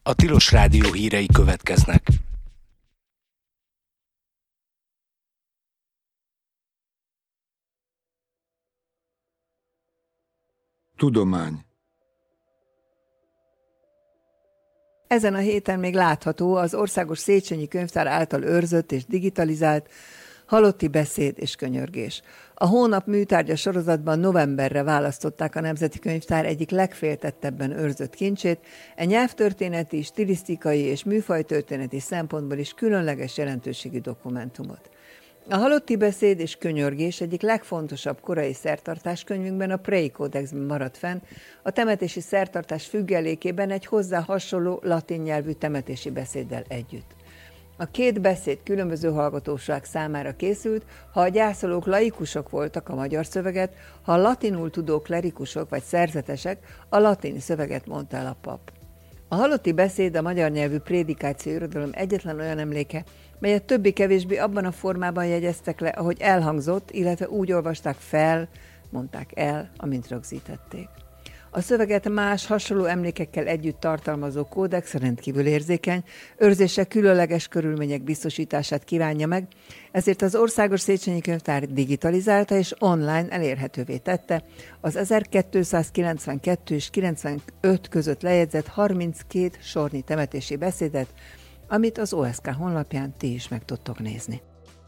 A Tilos Rádió hírei következnek. Tudomány. Ezen a héten még látható az Országos Széchenyi Könyvtár által őrzött és digitalizált Halotti beszéd és könyörgés. A hónap műtárgya sorozatban novemberre választották a Nemzeti Könyvtár egyik legféltettebben őrzött kincsét, nyelvtörténeti, stilisztikai és műfajtörténeti szempontból is különleges jelentőségű dokumentumot. A Halotti beszéd és könyörgés egyik legfontosabb korai szertartáskönyvünkben, a Prei Kódexben maradt fenn, a temetési szertartás függelékében egy hozzá hasonló latin nyelvű temetési beszéddel együtt. A két beszéd különböző hallgatóság számára készült, ha a gyászolók laikusok voltak, a magyar szöveget, ha a latinul tudó klerikusok vagy szerzetesek, a latin szöveget mondta el a pap. A Halotti beszéd a magyar nyelvű prédikáció irodalom egyetlen olyan emléke, melyet többé-kevésbé abban a formában jegyeztek le, ahogy elhangzott, illetve úgy olvasták fel, mondták el, amint rögzítették. A szöveget más, hasonló emlékekkel együtt tartalmazó kódex rendkívül érzékeny, őrzése különleges körülmények biztosítását kívánja meg, ezért az Országos Széchenyi Könyvtár digitalizálta és online elérhetővé tette az 1292 és 95 között lejegyzett 32 sornyi temetési beszédet, amit az OSK honlapján ti is meg tudtok nézni.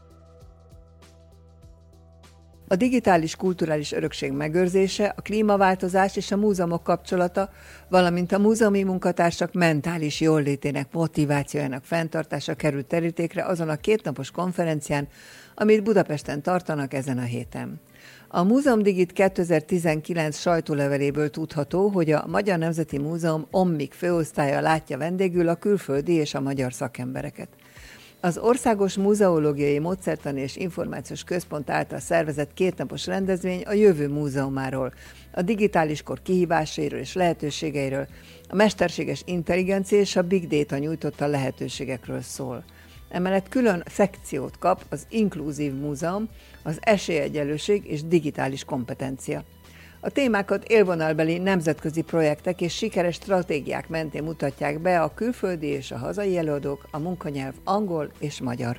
A digitális kulturális örökség megőrzése, a klímaváltozás és a múzeumok kapcsolata, valamint a múzeumi munkatársak mentális jóllétének, motivációjának fenntartása került terítékre azon a kétnapos konferencián, amit Budapesten tartanak ezen a héten. A Múzeum Digit 2019 sajtóleveléből tudható, hogy a Magyar Nemzeti Múzeum OMMIK főosztálya látja vendégül a külföldi és a magyar szakembereket. Az Országos Múzeológiai Módszertani és Információs Központ által szervezett kétnapos rendezvény a jövő múzeumáról, a digitális kor kihívásairól és lehetőségeiről, a mesterséges intelligencia és a big data nyújtotta lehetőségekről szól. Emellett külön szekciót kap az Inkluzív Múzeum, az esélyegyenlőség és digitális kompetencia. A témákat élvonalbeli nemzetközi projektek és sikeres stratégiák mentén mutatják be a külföldi és a hazai előadók, a munkanyelv angol és magyar.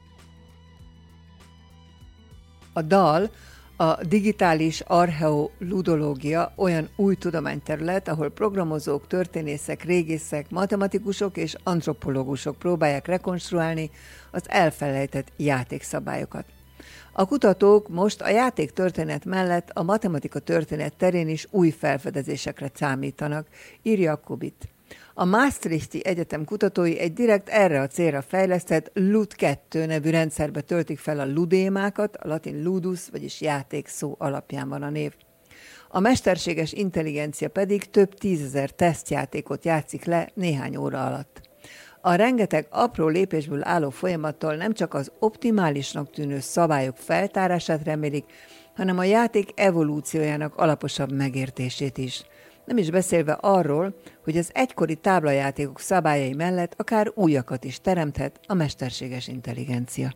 A DAL, a digitális archeoludológia olyan új tudományterület, ahol programozók, történészek, régészek, matematikusok és antropológusok próbálják rekonstruálni az elfelejtett játékszabályokat. A kutatók most a játéktörténet mellett a matematika történet terén is új felfedezésekre számítanak, írja a Kubit. A Maastrichti Egyetem kutatói egy direkt erre a célra fejlesztett LUD2 nevű rendszerbe töltik fel a ludémákat, a latin ludus, vagyis játék szó alapján van a név. A mesterséges intelligencia pedig több 10 000 tesztjátékot játszik le néhány óra alatt. A rengeteg apró lépésből álló folyamattól nem csak az optimálisnak tűnő szabályok feltárását remélik, hanem a játék evolúciójának alaposabb megértését is. Nem is beszélve arról, hogy az egykori táblajátékok szabályai mellett akár újakat is teremthet a mesterséges intelligencia.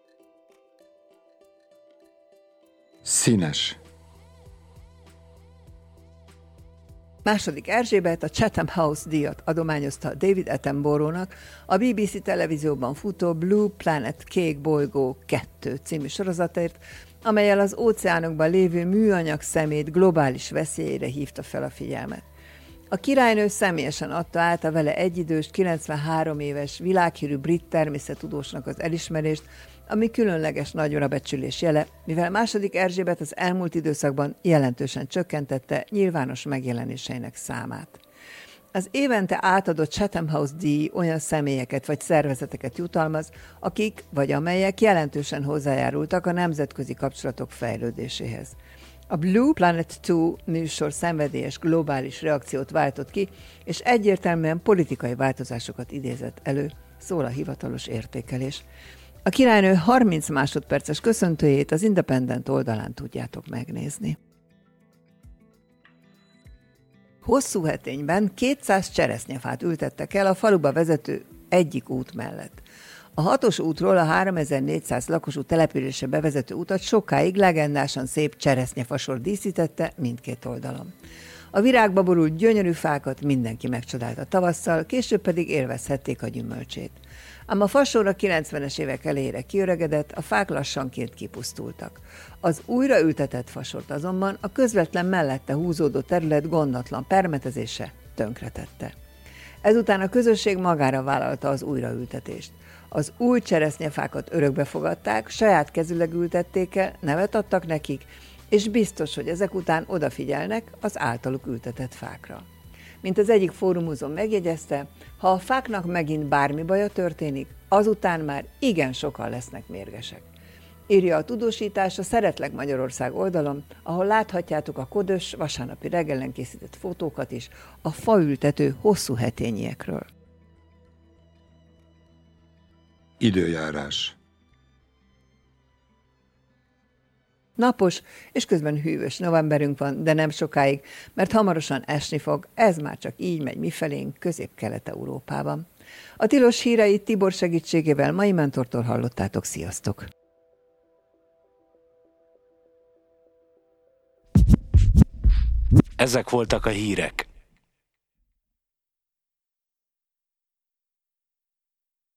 Színes. II. Erzsébet a Chatham House díjat adományozta David Attenborough-nak a BBC televízióban futó Blue Planet Kék bolygó 2 című sorozatért, amellyel az óceánokban lévő műanyag szemét globális veszélyére hívta fel a figyelmet. A királynő személyesen adta át a vele egyidős, 93 éves világhírű brit természettudósnak az elismerést, ami különleges nagyra becsülés jele, mivel II. Erzsébet az elmúlt időszakban jelentősen csökkentette nyilvános megjelenéseinek számát. Az évente átadott Chatham House díj olyan személyeket vagy szervezeteket jutalmaz, akik vagy amelyek jelentősen hozzájárultak a nemzetközi kapcsolatok fejlődéséhez. A Blue Planet 2 műsor szenvedélyes globális reakciót váltott ki, és egyértelműen politikai változásokat idézett elő, szól a hivatalos értékelés. A királynő 30 másodperces köszöntőjét az Independent oldalán tudjátok megnézni. Hosszúhetényben 200 cseresznyefát ültettek el a faluba vezető egyik út mellett. A 6-os útról a 3400 lakosú településre bevezető utat sokáig legendásan szép cseresznyefasor díszítette mindkét oldalon. A virágba borult gyönyörű fákat mindenki megcsodálta tavasszal, később pedig élvezhették a gyümölcsét. Ám a fasor a 90-es évek elejére kiöregedett, a fák lassanként kipusztultak. Az újraültetett fasort azonban a közvetlen mellette húzódó terület gondatlan permetezése tönkretette. Ezután a közösség magára vállalta az újraültetést. Az új cseresznyefákat örökbe fogadták, saját kezüleg ültették el, nevet adtak nekik, és biztos, hogy ezek után odafigyelnek az általuk ültetett fákra. Mint az egyik fórumúzon megjegyezte, ha a fáknak megint bármi baja történik, azután már igen sokan lesznek mérgesek. Írja a tudósítás a Szeretlek Magyarország oldalon, ahol láthatjátok a ködös vasárnapi reggelen készített fotókat is a faültető hosszú hetényiekről. Időjárás. Napos és közben hűvös novemberünk van, de nem sokáig, mert hamarosan esni fog, ez már csak így megy mifelénk Közép-Kelet-Európában. A tilos híreit Tibor segítségével Mai Mentortól hallottátok, sziasztok! Ezek voltak a hírek.